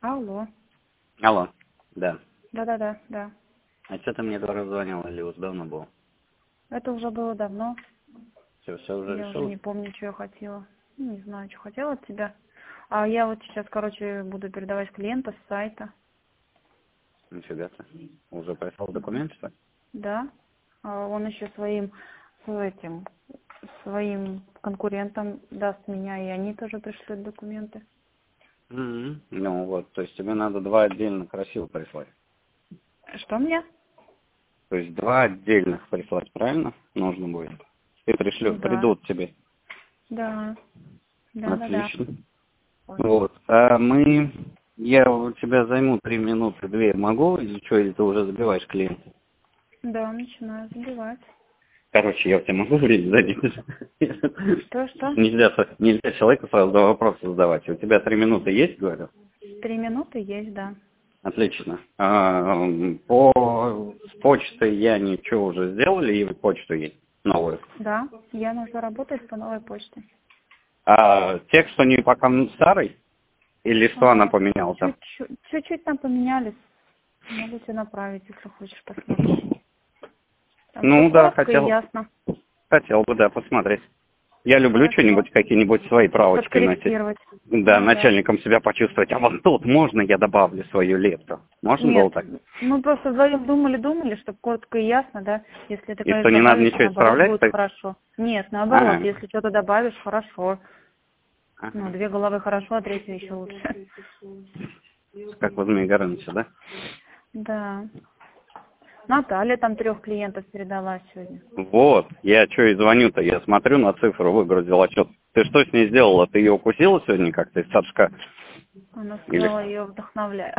Алло. Алло, да. Да. А что ты мне 2 раза звонил или уже давно был? Это уже было давно. Все уже Я уже решил? не помню, что я хотела. Не знаю, что хотела от тебя. А я вот сейчас, буду передавать клиента с сайта. Нифига ты. Уже прислал документ, что ли? Да. А он еще своим конкурентам даст меня, и они тоже пришлют документы. Ну вот, то есть тебе надо 2 отдельно красиво прислать. Что мне? То есть 2 отдельных прислать, правильно? Нужно будет. И Да. придут тебе. Да. Отлично. Вот. Я у тебя займу 3 минуты, 2. Могу или что, или ты уже забиваешь клиента? Да, начинаю забивать. Короче, я у тебя могу время занять? Что? Нельзя человеку сразу 2 вопроса задавать. У тебя 3 минуты есть, говорю? 3 минуты есть, да. Отлично. С почтой я ничего уже сделали, и почту есть новую. Да, я нужно работать по новой почте. А текст у нее пока старый? Или что она А, поменяла там? чуть-чуть там поменялись. Могу тебе направить, если хочешь посмотреть. Там все Ну да, коротко и ясно. хотел бы, да, посмотреть. Я люблю Хорошо. что-нибудь, какие-нибудь свои правочки вносить. Подкорректировать. Да, Ну да. начальником себя почувствовать. А вот тут можно я добавлю свою лепту? Можно было Нет, так? мы просто вдвоем думали, чтобы коротко и ясно, да. Если ты, И что, конечно, не надо добавишь, ничего наоборот, исправлять? будет хорошо. Нет, наоборот, А, если что-то добавишь, хорошо. Ну, ага. 2 головы хорошо, а 3 еще лучше. Как у Змея Горыныча, да? Да. Наталья там 3 клиентов передала сегодня. Вот, я что и звоню-то, я смотрю на цифру, выгрузил отчет. Ты что с ней сделала? Ты ее укусила сегодня как-то из садка? Она Или... сказала, ее вдохновляю.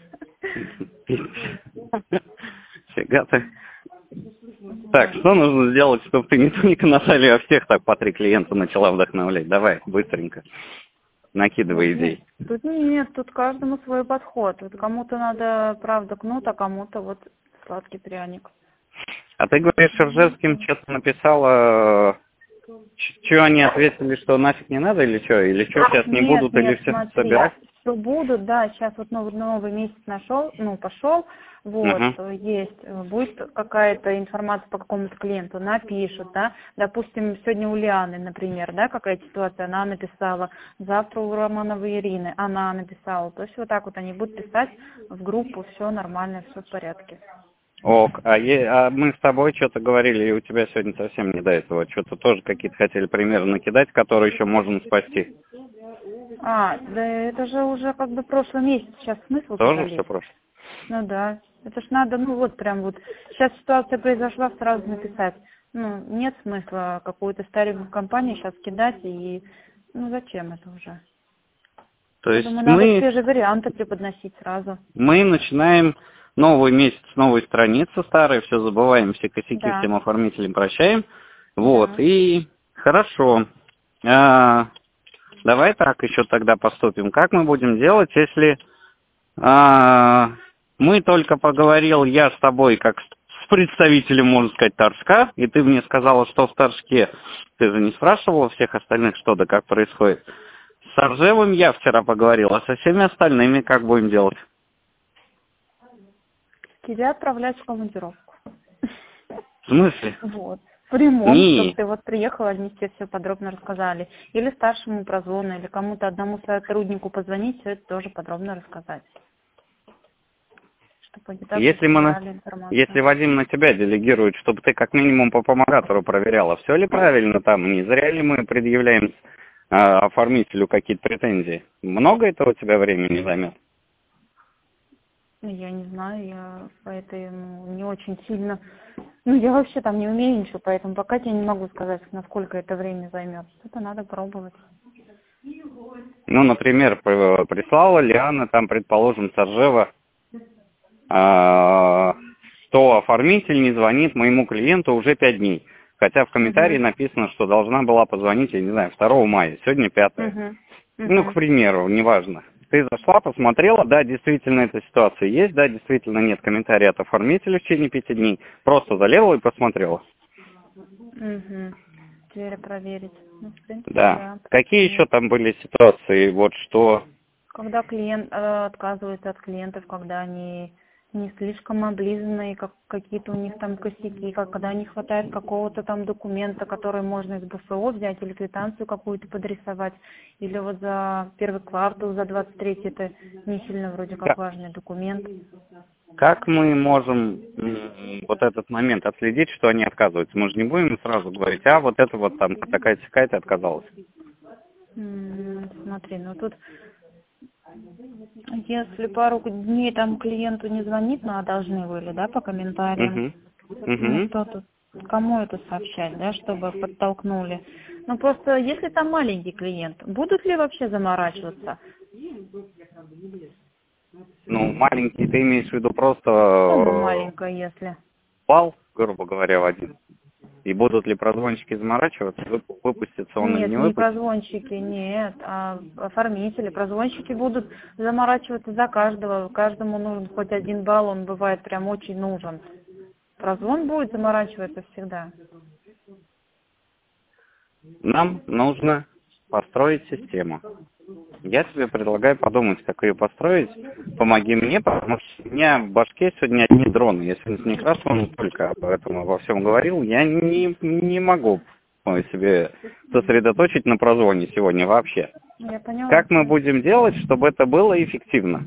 Фига ты. Так, что нужно сделать, чтобы ты не только Наталью, а всех так по 3 клиента начала вдохновлять? Давай, быстренько. Накидывай идей. Тут каждому свой подход. Вот кому-то надо, правда, кнут, а кому-то вот сладкий пряник. А ты говоришь, Ржевским что-то написала, что они ответили, что нафиг не надо, или что? Или что, сейчас не Нет, будут, или все смотри, собирать? что будут, да, сейчас вот новый месяц пошел, вот, Угу. будет какая-то информация по какому-то клиенту, напишут, да, допустим, сегодня у Лианы, например, да, какая ситуация, она написала, завтра у Романовой Ирины, она написала, то есть вот так вот они будут писать в группу, все нормально, все в порядке. Ок, а мы с тобой что-то говорили, и у тебя сегодня совсем не до этого. Что-то тоже какие-то хотели примеры накидать, которые еще можно спасти. Да это же уже как бы прошлый месяц, сейчас смысл туда Тоже все лезть? просто? Ну да, это ж надо, сейчас ситуация произошла, сразу написать. Нет смысла какую-то старенькую компанию сейчас кидать и, зачем это уже? То Я есть думаю, надо свежие варианты преподносить сразу. мы начинаем новый месяц, новой страницы старые, все забываем, все косяки Да, всем оформителям прощаем. Вот, да. и хорошо. Давай так еще тогда поступим. Как мы будем делать, если мы только поговорил я с тобой как с представителем, можно сказать, Торжка, и ты мне сказала, что в Торжке, ты же не спрашивала всех остальных, что да как происходит. С Ржевым я вчера поговорил, а со всеми остальными как будем делать? Тебя отправлять в командировку. В смысле? Вот. В ремонт, чтобы Не. ты вот приехала, они тебе все подробно рассказали. Или старшему прозвону, или кому-то одному сотруднику позвонить, все это тоже подробно рассказать. Чтобы они также собирали Если информацию. Вадим на тебя делегирует, чтобы ты как минимум по помогатору проверяла, все ли правильно там, не зря ли мы предъявляем оформителю какие-то претензии. Много это у тебя времени займет? Я не знаю, я поэтому не очень сильно... я вообще там не умею ничего, поэтому пока тебе не могу сказать, насколько это время займет. Это надо пробовать. Ну, например, прислала Лиана, там, предположим, с Ржева, что оформитель не звонит моему клиенту уже 5 дней. Хотя в комментарии Угу. написано, что должна была позвонить, я не знаю, 2 мая, сегодня 5. Угу. Ну, к Угу. примеру, неважно. Ты зашла, посмотрела, да, действительно эта ситуация есть, да, действительно нет комментария от оформителя в течение 5 дней. Просто залезла и посмотрела. Угу. Теперь проверить. В принципе, Да. да. Какие еще там были ситуации, вот что Когда клиент отказывается от клиентов, когда они не слишком облизанные, как какие-то у них там косяки, когда не хватает какого-то там документа, который можно из БФО взять, или квитанцию какую-то подрисовать, или вот за первый квартал, за 23-й, это не сильно вроде как важный документ. Как мы можем вот этот момент отследить, что они отказываются? Мы же не будем сразу говорить, а вот это вот там такая-сякая-то отказалась. Смотри, ну тут, если пару дней там клиенту не звонит, ну а должны были, да, по комментариям, ну что тут, кому это сообщать, да, чтобы подтолкнули. Ну просто, если там маленький клиент, будут ли вообще заморачиваться? Ну, маленький, ты имеешь в виду просто Маленькая, если. пал, грубо говоря, в один. И будут ли прозвонщики заморачиваться, выпустится он или Нет, не не выпустится? прозвонщики, нет, а оформители. Прозвонщики будут заморачиваться за каждого. Каждому нужен хоть 1 балл, он бывает прям очень нужен. Прозвон будет заморачиваться всегда. Нам нужно построить систему. Я тебе предлагаю подумать, как ее построить. Помоги мне, потому что у меня в башке сегодня одни дроны. Я сегодня с Некрасовым только об этом обо всем говорил. Я не могу себе сосредоточить на прозвоне сегодня вообще. Я поняла. Как мы будем делать, чтобы это было эффективно?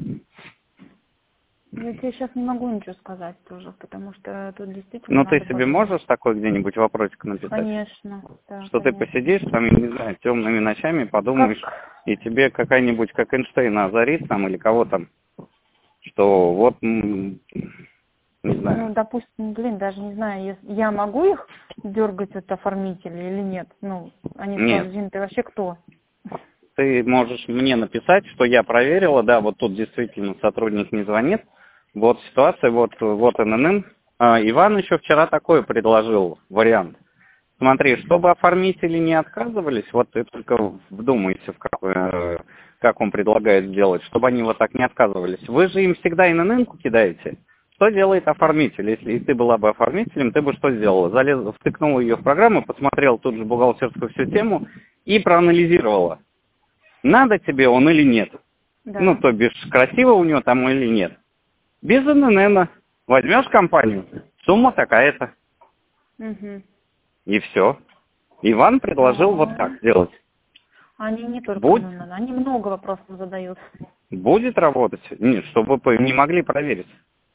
Я тебе сейчас не могу ничего сказать тоже, потому что тут действительно Ну, надо ты себе подумать. можешь такой где-нибудь вопросик написать? Конечно, да, Что конечно. ты посидишь там, я не знаю, темными ночами подумаешь, и тебе какая-нибудь, как Эйнштейна, озарит там или кого там, что вот, не знаю. Ну, допустим, даже не знаю, я могу их дергать от оформителя или нет? Ну, они скажут, Зин, ты вообще кто? Ты можешь мне написать, что я проверила, да, вот тут действительно сотрудник не звонит, вот ситуация, вот ННН. Иван еще вчера такой предложил вариант. Смотри, чтобы оформители не отказывались, вот ты только вдумайся, как он предлагает сделать, чтобы они вот так не отказывались. Вы же им всегда ИНН-ку кидаете. Что делает оформитель? Если ты была бы оформителем, ты бы что сделала? Втыкнула ее в программу, посмотрела тут же бухгалтерскую всю тему и проанализировала. Надо тебе он или нет? Да. Ну, то бишь, красиво у него там или нет? Без ИНН. Возьмешь компанию, сумма такая-то. Угу. И все. Иван предложил вот так делать. Они не только ИНН, они много вопросов задают. Будет работать? Нет, чтобы не могли проверить.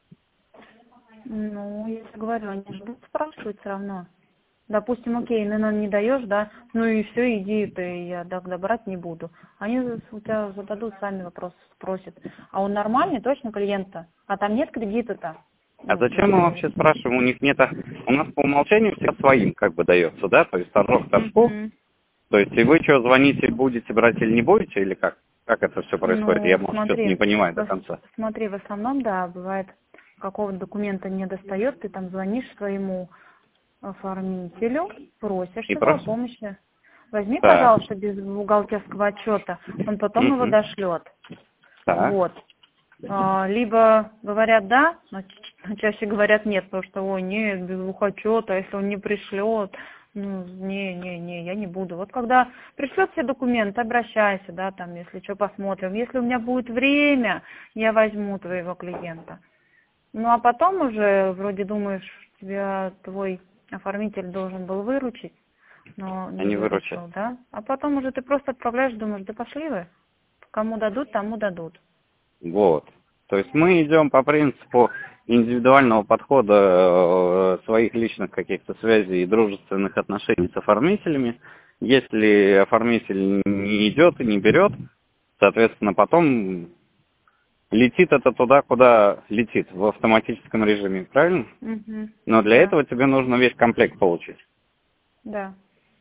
Ну, я тебе говорю, они же будут спрашивать все равно. Допустим, окей, ИНН не даешь, да, ну и все, иди, я тогда брать не буду. Они у тебя зададут, сами вопросы спросят. А он нормальный, точно клиент-то? А там нет кредита-то? А зачем мы вообще спрашиваем? У них нет... У нас по умолчанию всегда своим как бы дается, да? То есть торжок торжку. То есть и вы что, звоните, будете брать или не будете, или как? Как это все происходит? Ну, Я, может, что-то не понимаю до конца. Смотри, в основном, да, бывает, какого-то документа не достает, ты там звонишь своему оформителю, просишь его о помощи. Возьми, пожалуйста, без бухгалтерского отчета, он потом его дошлет. Вот. Либо говорят да, но чаще говорят нет, потому что, ой, нет, без бухотчета, если он не пришлет, ну, не, я не буду. Вот когда пришлет все документы, обращайся, да, там, если что, посмотрим. Если у меня будет время, я возьму твоего клиента. Ну, а потом уже, вроде думаешь, тебя твой оформитель должен был выручить, но не выручил, да? А потом уже ты просто отправляешь, думаешь, да пошли вы, кому дадут, тому дадут. Вот. То есть мы идем по принципу индивидуального подхода своих личных каких-то связей и дружественных отношений с оформителями. Если оформитель не идет и не берет, соответственно, потом летит это туда, куда летит, в автоматическом режиме, правильно? Но для этого тебе нужно весь комплект получить. Да.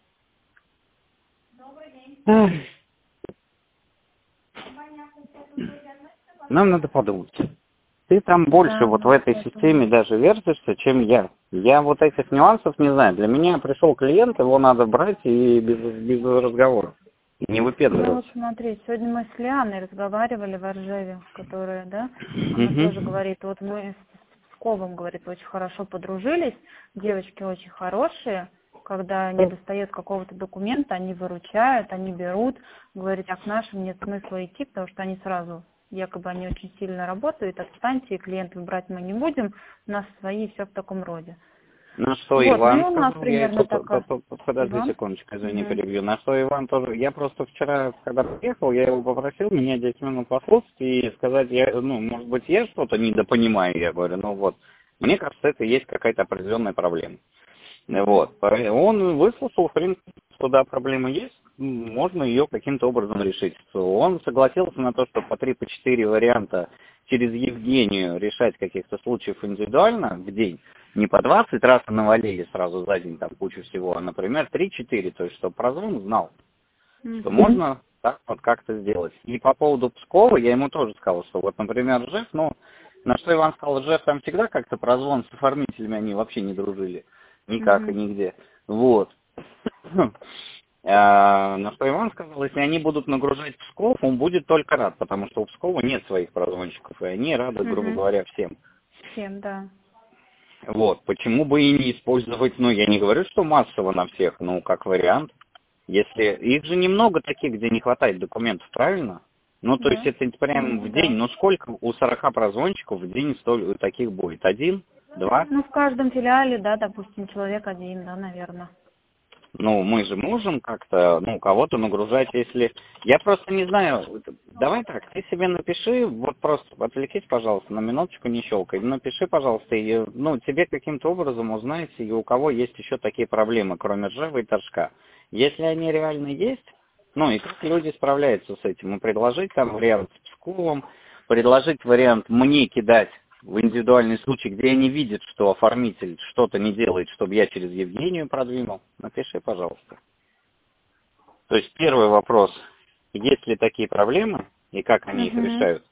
Нам надо подумать. Ты там больше вот в этой системе даже вертишься, чем я. Я вот этих нюансов не знаю. Для меня пришел клиент, его надо брать и без разговоров. Не выпендриваться. Ну вот смотри, сегодня мы с Лианой разговаривали в Ржеве, которая, да, она тоже говорит, вот мы с Ковом, говорит, очень хорошо подружились, девочки очень хорошие, когда не достает какого-то документа, они выручают, они берут, говорят, а к нашим нет смысла идти, потому что они сразу, якобы они очень сильно работают, отстаньте, клиентов брать мы не будем, у нас свои, все в таком роде. На что Вот, Иван ну и у нас сказал, примерно такая. подожди Иван? секундочку, извини, перебью. На что Иван тоже, я просто вчера, когда приехал, я его попросил меня 10 минут послушать и сказать, может быть, я что-то недопонимаю, я говорю, вот, мне кажется, это есть какая-то определенная проблема. Вот, он выслушал, в принципе, что да, проблема есть, можно ее каким-то образом решить. Он согласился на то, что по 3-4 варианта через Евгению решать каких-то случаев индивидуально в день, не по 20 раз навалили сразу за день там кучу всего, а, например, 3-4, то есть чтобы прозвон знал, что можно так вот как-то сделать. И по поводу Пскова я ему тоже сказал, что вот, например, Жеф, на что Иван сказал, Жеф там всегда как-то прозвон с оформителями, они вообще не дружили. Никак и нигде. Вот. На что Иван сказал, если они будут нагружать Псков, он будет только рад, потому что у Пскова нет своих прозвонщиков, и они рады, грубо говоря, всем. Всем, да. Вот. Почему бы и не использовать, я не говорю, что массово на всех, как вариант. Если их же немного таких, где не хватает документов, правильно? То есть это прям в день, сколько у 40 прозвонщиков в день столь таких будет? 1? 2? В каждом филиале, да, допустим, человек 1, да, наверное. Мы же можем как-то, кого-то нагружать, если... Я просто не знаю, давай так, ты себе напиши, вот просто отвлекись, пожалуйста, на минуточку, не щелкай, напиши, пожалуйста, и, тебе каким-то образом узнаете, и у кого есть еще такие проблемы, кроме Ржева и Торжка. Если они реально есть, и как люди справляются с этим, и предложить там вариант с Псковом, предложить вариант мне кидать в индивидуальный случай, где они видят, что оформитель что-то не делает, чтобы я через Евгению продвинул, напиши, пожалуйста. То есть первый вопрос, есть ли такие проблемы и как они их решают?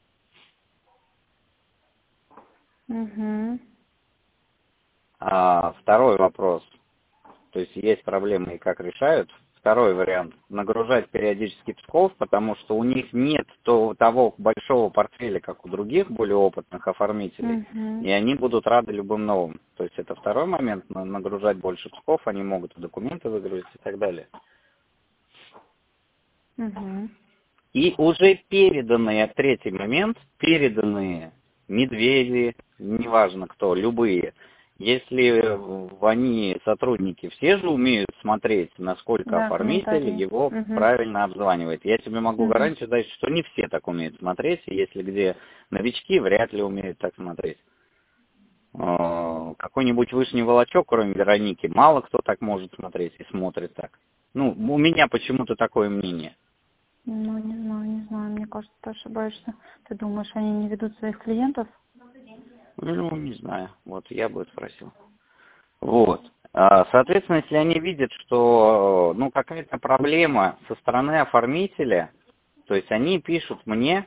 А второй вопрос, то есть есть проблемы и как решают? Второй вариант, нагружать периодически Псков, потому что у них нет того большого портфеля, как у других более опытных оформителей, и они будут рады любым новым. То есть это второй момент, нагружать больше Псков, они могут и документы выгрузить и так далее. И уже переданные, третий момент, переданные медведи, неважно кто, любые, если они, сотрудники, все же умеют смотреть, насколько оформитель его правильно обзванивает. Я тебе могу гарантию дать, что не все так умеют смотреть, и если где новички, вряд ли умеют так смотреть. Какой-нибудь вышний волочок, кроме Вероники, мало кто так может смотреть и смотрит так. У меня почему-то такое мнение. Не знаю, мне кажется, ты ошибаешься. Ты думаешь, они не ведут своих клиентов? Не знаю. Вот, я бы спросил. Вот. Соответственно, если они видят, что, какая-то проблема со стороны оформителя, то есть они пишут мне,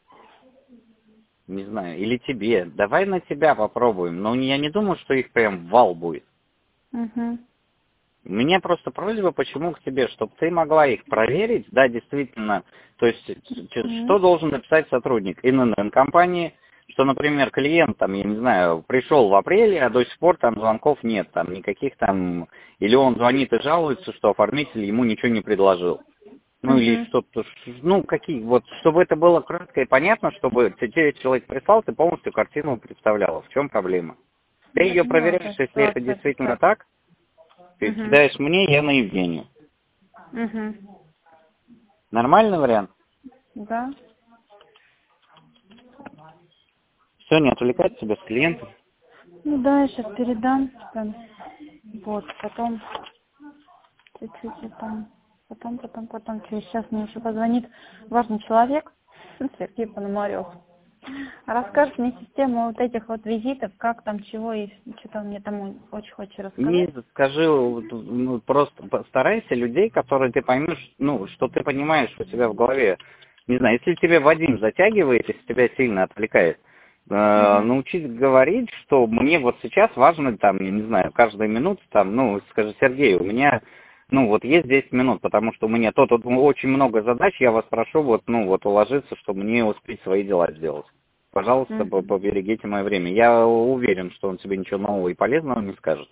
не знаю, или тебе, давай на тебя попробуем, но я не думаю, что их прям вал будет. У меня просто просьба, почему к тебе, чтобы ты могла их проверить, да, действительно, то есть, что должен написать сотрудник ИНН компании, что, например, клиент, там, я не знаю, пришел в апреле, а до сих пор там звонков нет, там, никаких там, или он звонит и жалуется, что оформитель ему ничего не предложил. Или что-то, чтобы это было кратко и понятно, чтобы тебе человек прислал, ты полностью картину представляла, в чем проблема. Ты ее проверяешь, если это действительно так, ты кидаешь мне, я на Евгению. Нормальный вариант? Да. Все, не отвлекать тебя с клиентом? Да, я сейчас передам. Вот, потом чуть-чуть там. Потом через час мне еще позвонит важный человек, Сергей Пономарев. Расскажет мне систему вот этих вот визитов, как там, чего, и что-то он мне там очень хочет рассказать. Не скажи, просто постарайся людей, которые ты поймешь, что ты понимаешь у себя в голове. Не знаю, если тебе Вадим затягивает, если тебя сильно отвлекает, научись говорить, что мне вот сейчас важно, там, я не знаю, каждую минуту, там, скажи, Сергей, у меня, есть 10 минут, потому что у меня очень много задач, я вас прошу, уложиться, чтобы мне успеть свои дела сделать. Пожалуйста, поберегите мое время. Я уверен, что он тебе ничего нового и полезного не скажет.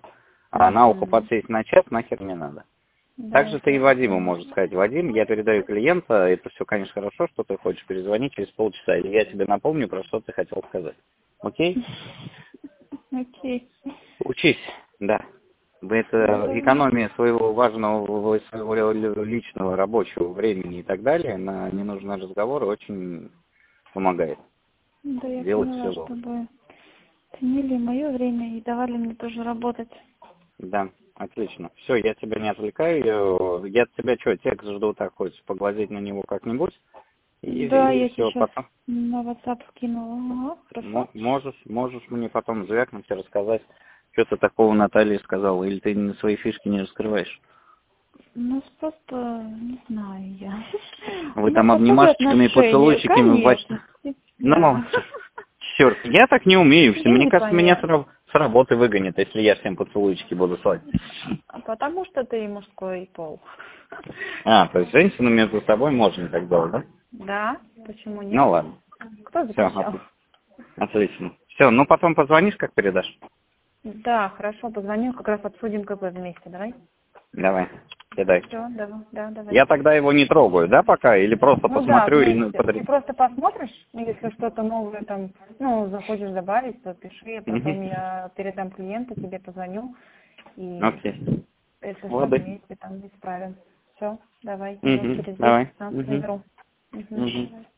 А на ухо подсесть на час нахер не надо. Да, Также ты и Вадиму можешь сказать: Вадим, я передаю клиента, это все, конечно, хорошо, что ты хочешь, перезвони через полчаса, или я тебе напомню, про что ты хотел сказать. Окей? Окей. Учись, да. Это экономия своего важного, своего личного рабочего времени и так далее на ненужные разговоры очень помогает. Да, я Делать поняла, все. чтобы ценили мое время и давали мне тоже работать. Да, отлично. Все, я тебя не отвлекаю. Я от тебя что, текст жду, так хочешь поглазеть на него как-нибудь? Да, И я все, сейчас потом. на WhatsApp скинула. Ага, хорошо. Можешь мне потом звякнуть и рассказать, что ты такого Наталье сказала, или ты свои фишки не раскрываешь? Ну, просто не знаю я. Вы У нас там особые обнимашечками и отношения, поцелуйчиками. конечно. Ну, Да. черт, я так не умею. Тебе Мне не кажется, меня понять. с работы выгонят, если я всем поцелуйчики буду слать. Потому что ты мужской пол. А, то есть женщины между собой можно так делать, да? Да, почему нет? Ну ладно. Кто Все, запрещал? отлично. Все, ну потом позвонишь, как передашь. Да, хорошо, позвоню, как раз обсудим КП вместе, давай? Давай, кидай. Все, давай. Я тогда его не трогаю, да, пока? Или просто Ну да, посмотрю и вместе. Ты просто посмотришь, если что-то новое там, ну, захочешь добавить, то пиши, а потом я передам клиенту, тебе позвоню, и Окей. это все Лады. вместе там исправим. Все, давай, я через 2 Давай. часа наберу. Мгм.